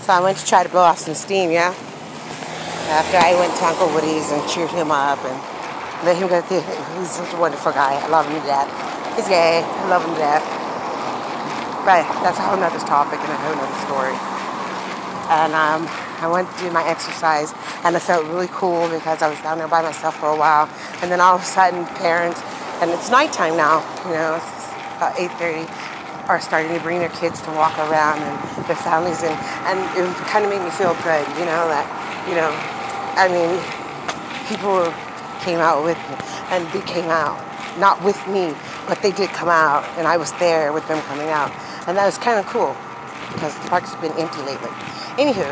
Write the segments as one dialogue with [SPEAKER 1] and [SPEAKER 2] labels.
[SPEAKER 1] So I went to try to blow off some steam, yeah? After I went to Uncle Woody's and cheered him up and let him go through. He's such a wonderful guy. I love him to death. He's gay. I love him to death. But that's a whole nother topic and a whole nother story. And I went to do my exercise, and it felt really cool because I was down there by myself for a while. And then all of a sudden, parents, and it's nighttime now, you know, it's about 8:30, are starting to bring their kids to walk around and their families in. And it kind of made me feel good, you know, that, you know, I mean, people came out with me, and they came out, not with me, but they did come out, and I was there with them coming out. And that was kind of cool, because the park's been empty lately. Anywho,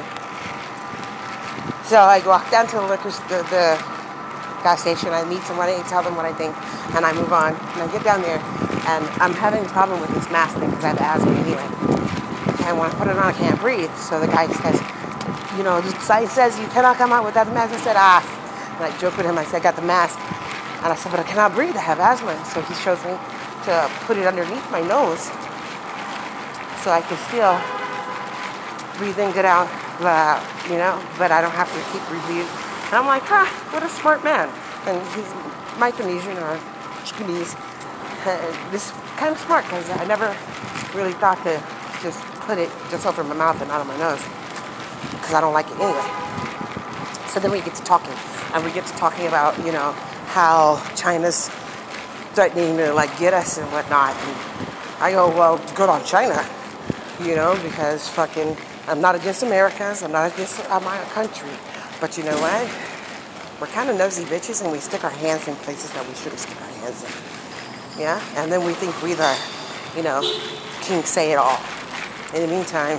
[SPEAKER 1] so I walk down to the gas station, I meet somebody, I tell them what I think, and I move on. And I get down there, and I'm having a problem with this mask thing, because I have asthma anyway. And when I put it on, I can't breathe. So the guy says, you know, the sign says you cannot come out without the mask. I said, and I joked with him, I said, I got the mask. And I said, but I cannot breathe, I have asthma. So he shows me to put it underneath my nose so I can still breathe in, get out, you know, but I don't have to keep breathing. And I'm like, what a smart man. And he's Micronesian or Japanese. This is kind of smart, because I never really thought to just put it just over my mouth and out of my nose, because I don't like it anyway. So then we get to talking, and we get to talking about, you know, how China's threatening to, like, get us and whatnot. And I go, well, good on China, you know, because fucking, I'm not against Americans, I'm not against my country, but you know what? We're kind of nosy bitches, and we stick our hands in places that we shouldn't stick our hands in, yeah? And then we think we're the, you know, king say it all. In the meantime,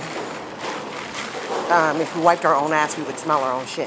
[SPEAKER 1] if we wiped our own ass, we would smell our own shit.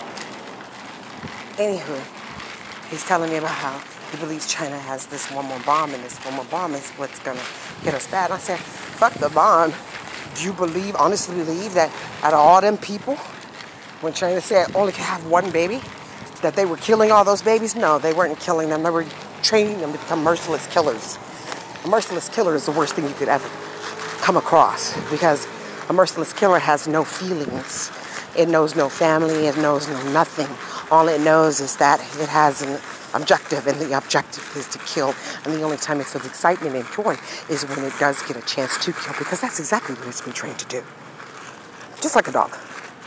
[SPEAKER 1] Anywho, he's telling me about how he believes China has this one more bomb, and this one more bomb is what's gonna get us bad. And I said, fuck the bomb. Do you honestly believe that out of all them people, when China said only can have one baby, that they were killing all those babies? No, they weren't killing them. They were training them to become merciless killers. A merciless killer is the worst thing you could ever come across, because a merciless killer has no feelings. It knows no family. It knows no nothing. All it knows is that it has an objective, and the objective is to kill. And the only time it feels excitement and joy is when it does get a chance to kill, because that's exactly what it's been trained to do. Just like a dog.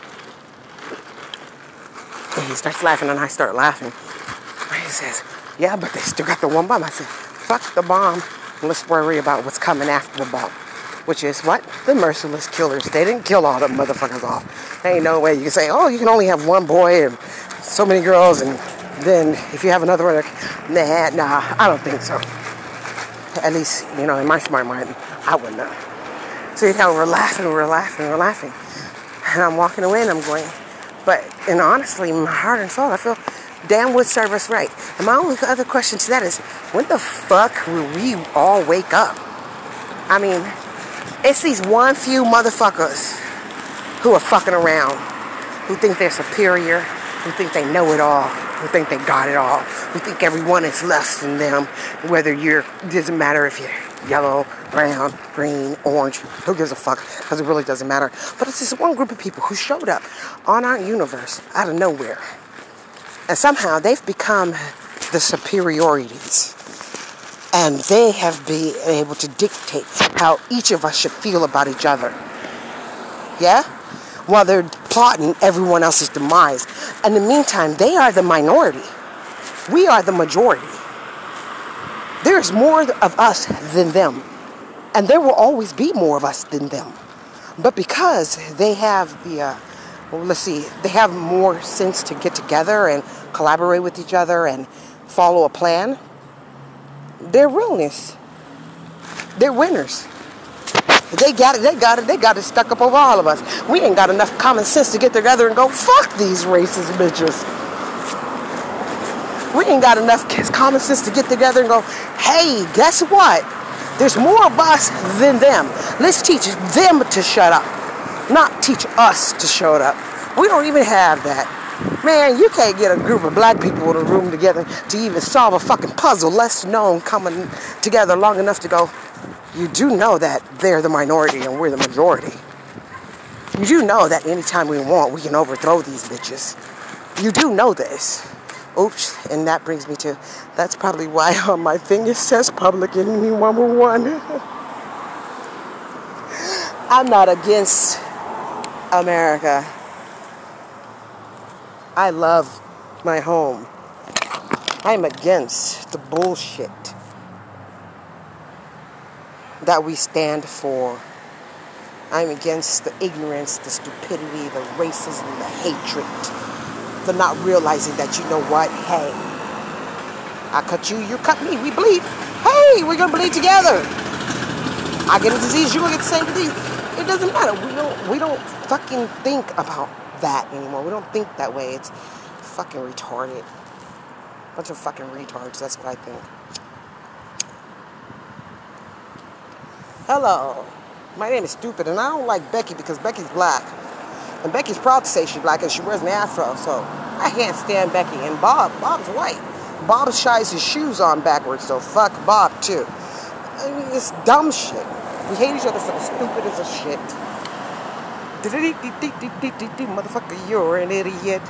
[SPEAKER 1] And he starts laughing, and I start laughing. And he says, yeah, but they still got the one bomb. I said, fuck the bomb. Let's worry about what's coming after the bomb. Which is what? The merciless killers. They didn't kill all them motherfuckers off. There ain't no way you can say, oh, you can only have one boy and so many girls, and then if you have another one, nah, I don't think so. At least, you know, in my smart mind, I wouldn't know. So, you know, we're laughing. And I'm walking away, and I'm going, and honestly, my heart and soul, I feel damn would serve us right. And my only other question to that is, when the fuck will we all wake up? I mean, it's these one few motherfuckers who are fucking around, who think they're superior, who think they know it all, who think they got it all, who think everyone is less than them, whether doesn't matter if you're yellow, brown, green, orange, who gives a fuck, because it really doesn't matter. But it's this one group of people who showed up on our universe out of nowhere, and somehow they've become the superiorities. And they have been able to dictate how each of us should feel about each other. Yeah? While they're plotting everyone else's demise. In the meantime, they are the minority. We are the majority. There's more of us than them. And there will always be more of us than them. But because they have they have more sense to get together and collaborate with each other and follow a plan, they're realness. They're winners. They got it stuck up over all of us. We ain't got enough common sense to get together and go, fuck these racist bitches. We ain't got enough common sense to get together and go, hey, guess what? There's more of us than them. Let's teach them to shut up, not teach us to shut up. We don't even have that. Man, you can't get a group of black people in a room together to even solve a fucking puzzle, less known coming together long enough to go, you do know that they're the minority and we're the majority. You do know that anytime we want, we can overthrow these bitches. You do know this. Oops, and that brings me to, that's probably why on my thing it says Public Enemy #1. I'm not against America. I love my home. I'm against the bullshit that we stand for. I'm against the ignorance, the stupidity, the racism, the hatred. The not realizing that, you know what, hey, I cut you, you cut me, we bleed. Hey, we're gonna bleed together. I get a disease, you will get the same disease. It doesn't matter. We don't fucking think about that anymore. We don't think that way. It's fucking retarded. Bunch of fucking retards, that's what I think. Hello. My name is Stupid, and I don't like Becky because Becky's black. And Becky's proud to say she's black and she wears an afro, so I can't stand Becky. And Bob's white. Bob shies his shoes on backwards, so fuck Bob too. I mean, it's dumb shit. We hate each other for the stupidest of shit. Motherfucker, you're an idiot.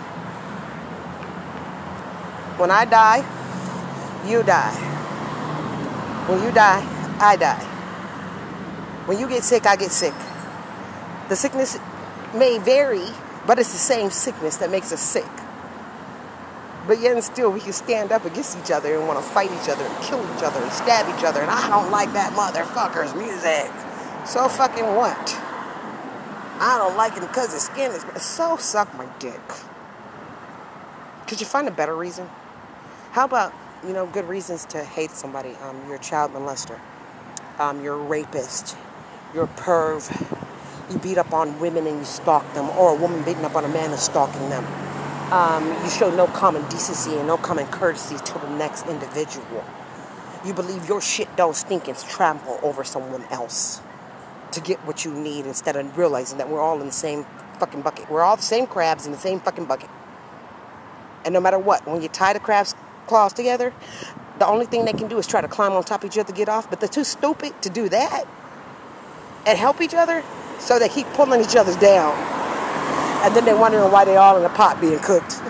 [SPEAKER 1] When I die, you die. When you die, I die. When you get sick, I get sick. The sickness may vary, but it's the same sickness that makes us sick. But yet and still, we can stand up against each other and want to fight each other and kill each other and stab each other. And I don't like that motherfucker's music. So fucking what? I don't like it because his skin is... So suck my dick. Could you find a better reason? How about, good reasons to hate somebody? You're a child molester. You're a rapist. You're a perv. You beat up on women and you stalk them. Or a woman beating up on a man and stalking them. You show no common decency and no common courtesy to the next individual. You believe your shit don't stink and trample over someone else to get what you need instead of realizing that we're all in the same fucking bucket. We're all the same crabs in the same fucking bucket. And no matter what, when you tie the crab's claws together, the only thing they can do is try to climb on top of each other to get off. But they're too stupid to do that and help each other, so they keep pulling each other down. And then they're wondering why they're all in a pot being cooked.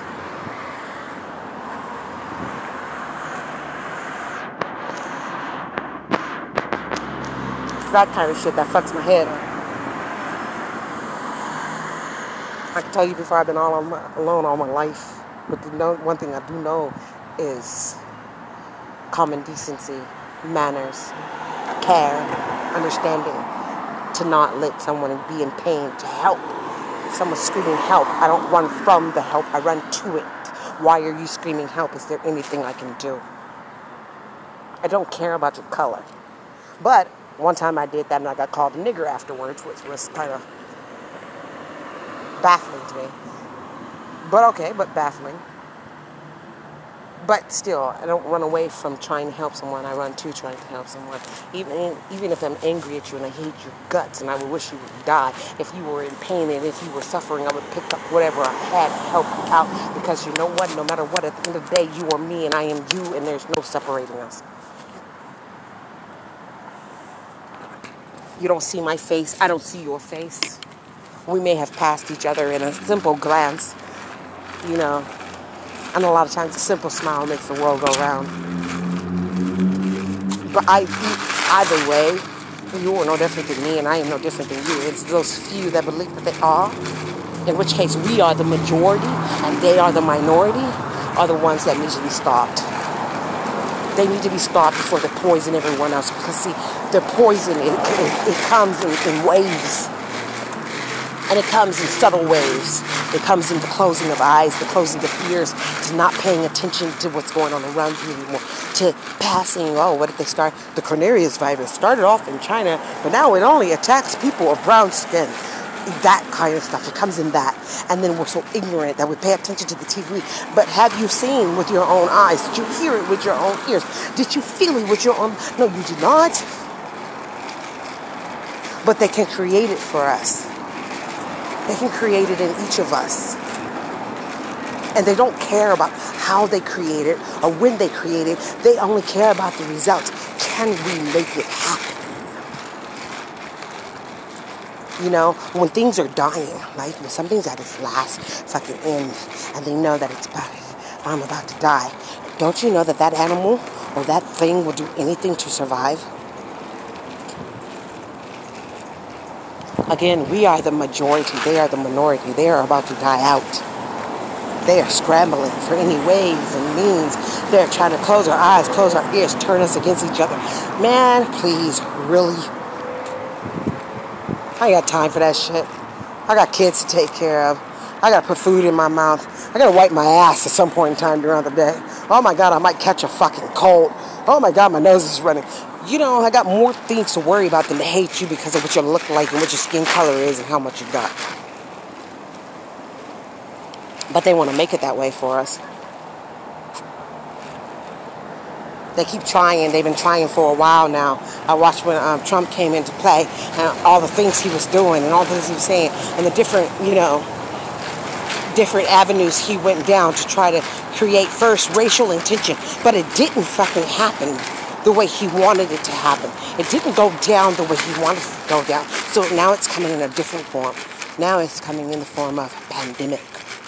[SPEAKER 1] It's that kind of shit that fucks my head. I can tell you before, I've been alone all my life. But one thing I do know is common decency, manners, care, understanding. To not let someone be in pain, to help. If someone's screaming help, I don't run from the help, I run to it. Why are you screaming help? Is there anything I can do? I don't care about your color. But one time I did that and I got called a nigger afterwards, which was kind of baffling to me. But okay, but baffling. But still, I don't run away from trying to help someone. I run to trying to help someone. Even if I'm angry at you and I hate your guts and I would wish you would die. If you were in pain and if you were suffering, I would pick up whatever I had to help you out. Because you know what? No matter what, at the end of the day, you are me and I am you, and there's no separating us. You don't see my face. I don't see your face. We may have passed each other in a simple glance, and a lot of times a simple smile makes the world go round. But either way, you are no different than me and I am no different than you. It's those few that believe that they are, in which case we are the majority and they are the minority, are the ones that need to be stopped. They need to be stopped before they poison everyone else. Because see, the poison, it comes in waves. And it comes in subtle waves. It comes in the closing of eyes, the closing of ears, to not paying attention to what's going on around you anymore, to passing, what did they start? The Cornerius virus started off in China, but now it only attacks people of brown skin. That kind of stuff, it comes in that. And then we're so ignorant that we pay attention to the TV. But have you seen with your own eyes? Did you hear it with your own ears? Did you feel it with your own? No, you did not. But they can create it for us. They can create it in each of us. And they don't care about how they create it or when they create it. They only care about the results. Can we make it happen? You know, when things are dying, like when something's at its last fucking end, and they know that I'm about to die, don't you know that that animal or that thing will do anything to survive? Again, we are the majority. They are the minority. They are about to die out. They are scrambling for any ways and means. They're trying to close our eyes, close our ears, turn us against each other. Man, please, really? I ain't got time for that shit. I got kids to take care of. I gotta put food in my mouth. I gotta wipe my ass at some point in time during the day. Oh my God, I might catch a fucking cold. Oh my God, my nose is running. You know, I got more things to worry about than to hate you because of what you look like and what your skin color is and how much you got. But they want to make it that way for us. They keep trying. They've been trying for a while now. I watched when Trump came into play and all the things he was doing and all the things he was saying and the different, different avenues he went down to try to create first racial intention. But it didn't fucking happen the way he wanted it to happen. It didn't go down the way he wanted it to go down. So now it's coming in a different form. Now it's coming in the form of pandemic.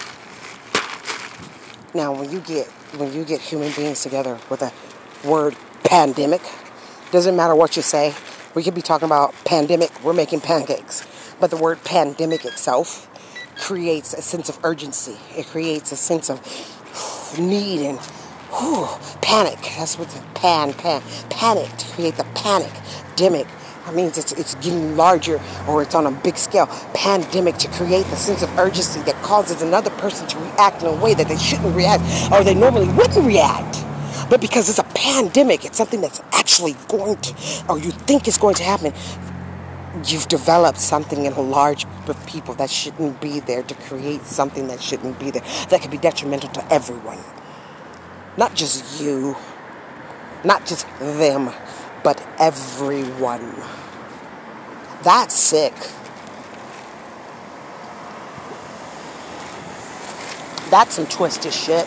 [SPEAKER 1] Now when you get human beings together with a word pandemic, doesn't matter what you say. We could be talking about pandemic, we're making pancakes. But the word pandemic itself creates a sense of urgency. It creates a sense of need and panic. That's what the panic, to create the panic. Demic. That means it's getting larger or it's on a big scale. Pandemic, to create the sense of urgency that causes another person to react in a way that they shouldn't react or they normally wouldn't react. But because it's a pandemic, it's something that's actually going to, or you think is going to happen, you've developed something in a large group of people that shouldn't be there to create something that shouldn't be there, that could be detrimental to everyone. Not just you, not just them, but everyone. That's sick. That's some twisted shit.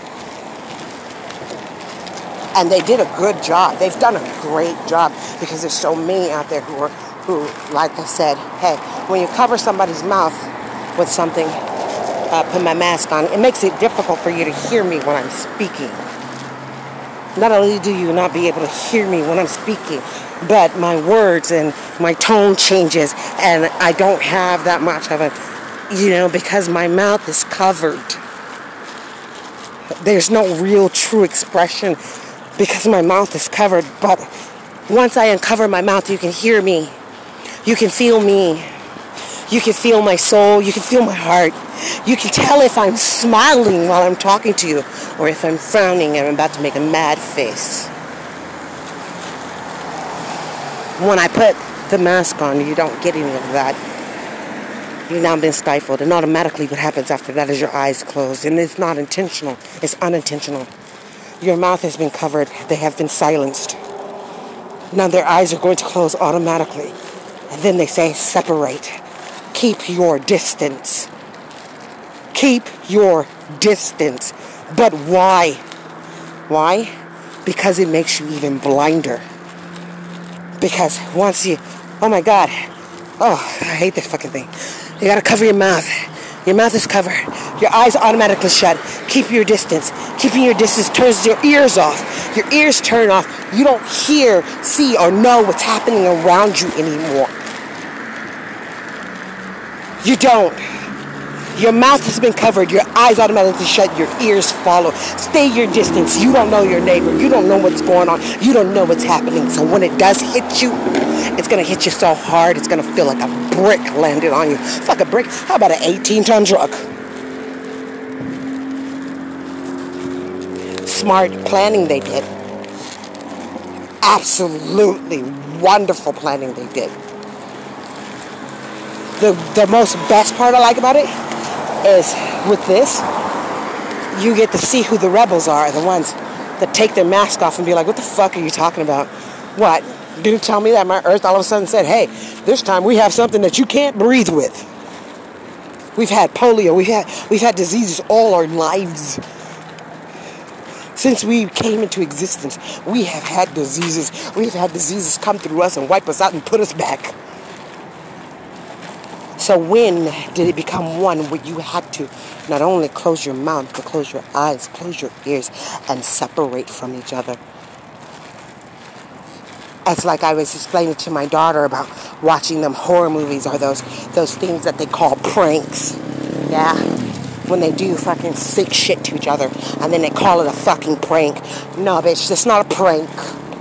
[SPEAKER 1] And they did a good job. They've done a great job because there's so many out there who, like I said, hey, when you cover somebody's mouth with something, put my mask on, it makes it difficult for you to hear me when I'm speaking. Not only do you not be able to hear me when I'm speaking, but my words and my tone changes, and I don't have that much of a, because my mouth is covered. There's no real true expression because my mouth is covered, but once I uncover my mouth, you can hear me. You can feel me. You can feel my soul. You can feel my heart. You can tell if I'm smiling while I'm talking to you or if I'm frowning and I'm about to make a mad face. When I put the mask on, you don't get any of that. You've now been stifled, and automatically what happens after that is your eyes closed, and it's not intentional. It's unintentional. Your mouth has been covered. They have been silenced. Now their eyes are going to close automatically. And then they say, separate. Keep your distance. Keep your distance. But why? Why? Because it makes you even blinder. Because once you, oh my God. Oh, I hate this fucking thing. You gotta cover your mouth. Your mouth is covered. Your eyes automatically shut. Keep your distance. Keeping your distance turns your ears off. Your ears turn off. You don't hear, see, or know what's happening around you anymore. You don't. Your mouth has been covered. Your eyes automatically shut. Your ears follow. Stay your distance. You don't know your neighbor. You don't know what's going on. You don't know what's happening. So when it does hit you, it's going to hit you so hard, it's going to feel like a brick landed on you. Fuck a brick. How about an 18-ton truck? Smart planning they did. Absolutely wonderful planning they did. The most best part I like about it is with this, you get to see who the rebels are, the ones that take their mask off and be like, what the fuck are you talking about? What? Didn't tell me that my earth all of a sudden said, hey, this time we have something that you can't breathe with. We've had polio, we've had diseases all our lives. Since we came into existence, we have had diseases. We've had diseases come through us and wipe us out and put us back. So when did it become one where you had to not only close your mouth, but close your eyes, close your ears, and separate from each other? It's like I was explaining to my daughter about watching them horror movies or those things that they call pranks. Yeah. When they do fucking sick shit to each other and then they call it a fucking prank. No, bitch, that's not a prank.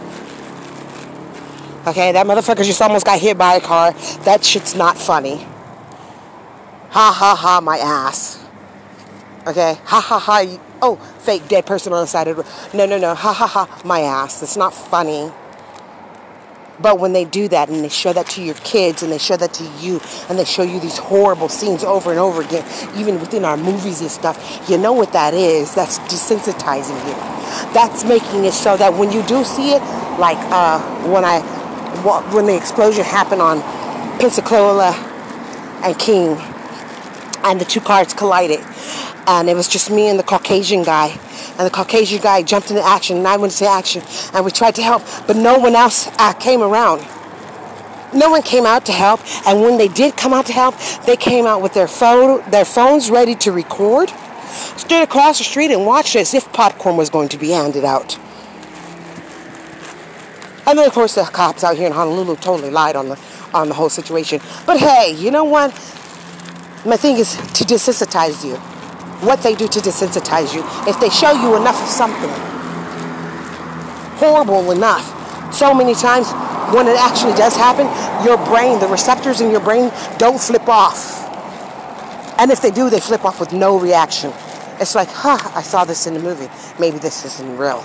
[SPEAKER 1] Okay, that motherfucker just almost got hit by a car. That shit's not funny. Ha ha ha, my ass. Okay, ha ha ha. Oh, fake dead person on the side of the road. No. Ha ha ha, my ass. That's not funny. But when they do that and they show that to your kids and they show that to you and they show you these horrible scenes over and over again, even within our movies and stuff, you know what that is. That's desensitizing you. That's making it so that when you do see it, like when the explosion happened on Pensacola and King and the two cars collided and it was just me and the Caucasian guy. And the Caucasian guy jumped into action, and I went into action, and we tried to help, but no one else came around. No one came out to help, and when they did come out to help, they came out with their phones ready to record, stood across the street and watched as if popcorn was going to be handed out. And then, of course, the cops out here in Honolulu totally lied on the whole situation. But hey, you know what? My thing is to desensitize you. What they do to desensitize you. If they show you enough of something horrible enough, so many times when it actually does happen, your brain, the receptors in your brain don't flip off. And if they do, they flip off with no reaction. It's like, I saw this in the movie. Maybe this isn't real.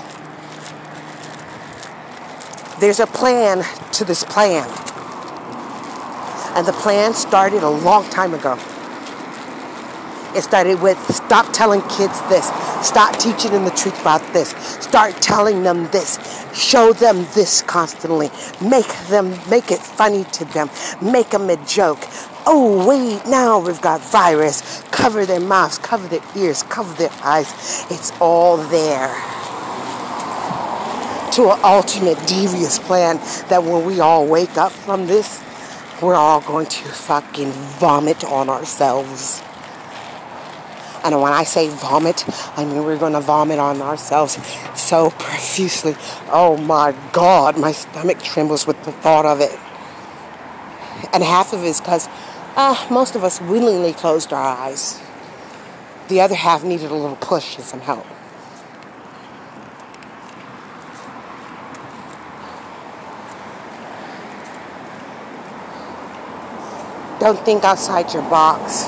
[SPEAKER 1] There's a plan to this plan. And the plan started a long time ago. It started with stop telling kids this. Stop teaching them the truth about this. Start telling them this. Show them this constantly. Make it funny to them. Make them a joke. Oh, wait, now we've got virus. Cover their mouths, cover their ears, cover their eyes. It's all there. To an ultimate devious plan that when we all wake up from this, we're all going to fucking vomit on ourselves. And when I say vomit, I mean we're going to vomit on ourselves so profusely. Oh my God, my stomach trembles with the thought of it. And half of it is because most of us willingly closed our eyes. The other half needed a little push and some help. Don't think outside your box.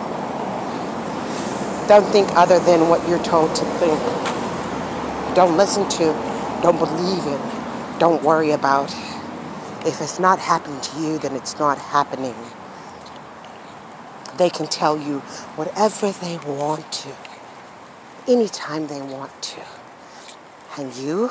[SPEAKER 1] Don't think other than what you're told to think. Don't listen to, don't believe in, don't worry about. If it's not happening to you, then it's not happening. They can tell you whatever they want to, anytime they want to. And you,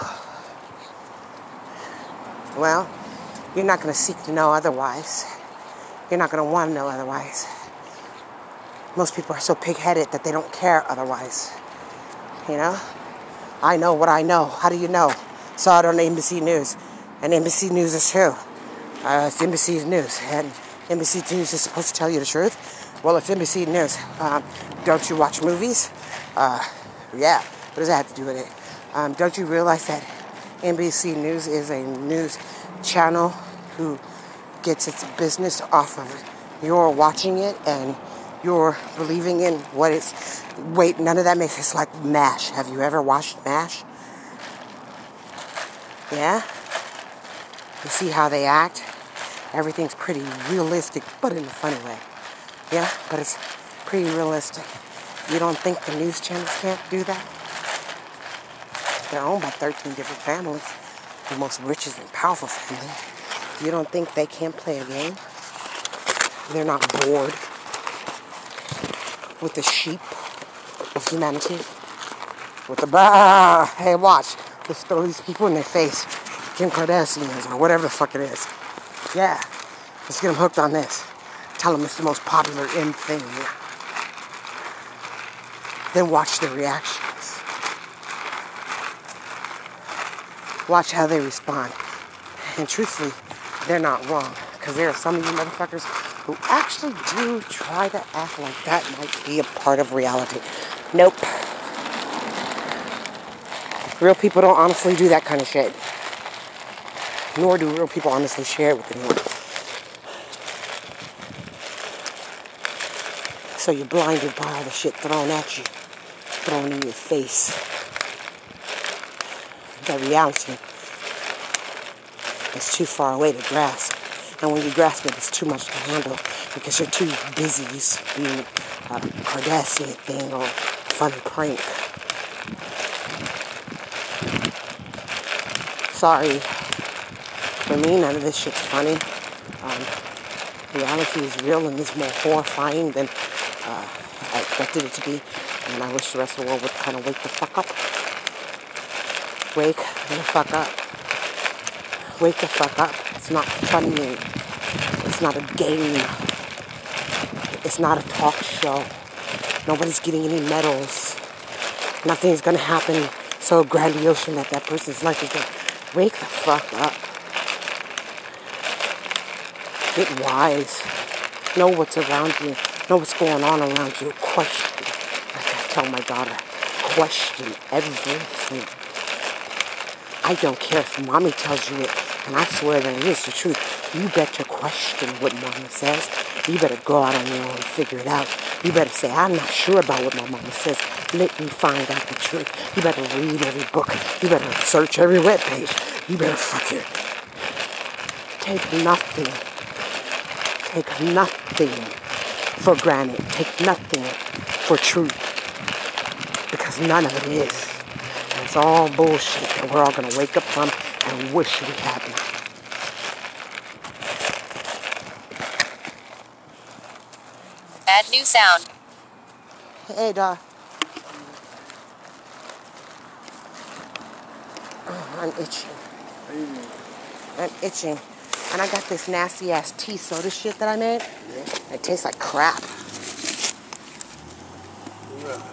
[SPEAKER 1] well, you're not going to seek to know otherwise. You're not going to want to know otherwise. Most people are so pig-headed that they don't care otherwise. You know? I know what I know. How do you know? Saw it on NBC News. And NBC News is who? It's NBC News. And NBC News is supposed to tell you the truth. Well, it's NBC News. Don't you watch movies? Yeah. What does that have to do with it? Don't you realize that NBC News is a news channel who gets its business off of your watching it and you're believing in what it's... Wait, none of that makes... It's like MASH. Have you ever watched MASH? Yeah? You see how they act? Everything's pretty realistic, but in a funny way. Yeah? But it's pretty realistic. You don't think the news channels can't do that? They're owned by 13 different families. The most richest and powerful family. You don't think they can't play a game? They're not bored with the sheep of humanity, with the hey, watch, let's throw these people in their face, Kim Kardashian or whatever the fuck it is. Yeah, let's get them hooked on this. Tell them it's the most popular in thing. Then watch their reactions. Watch how they respond. And truthfully, they're not wrong, because there are some of you motherfuckers who actually do try to act like that might be a part of reality. Nope. Real people don't honestly do that kind of shit. Nor do real people honestly share it with anyone. So you're blinded by all the shit thrown at you, thrown in your face. The reality is too far away to grasp. And when you grasp it, it's too much to handle because you're too busy being a Kardashian thing or funny prank. Sorry. For me, none of this shit's funny. Reality is real and is more horrifying than I expected it to be. And I wish the rest of the world would kind of wake the fuck up. Wake the fuck up. Wake the fuck up. It's not funny. It's not a game. It's not a talk show. Nobody's getting any medals. Nothing's gonna happen so grandiose that that person's life is gonna wake the fuck up. Get wise. Know what's around you. Know what's going on around you. Question. Like I tell my daughter, question everything. I don't care if mommy tells you it, and I swear that it is the truth. You better question what mama says. You better go out on your own and figure it out. You better say, I'm not sure about what my mama says. Let me find out the truth. You better read every book. You better search every webpage. You better fucking take nothing. Take nothing for granted. Take nothing for truth. Because none of it is. And it's all bullshit that we're all going to wake up from and wish we hadn't.
[SPEAKER 2] Add new sound.
[SPEAKER 1] Hey, dog. Oh, I'm itching. I'm itching. And I got this nasty ass tea soda shit that I made. It tastes like crap.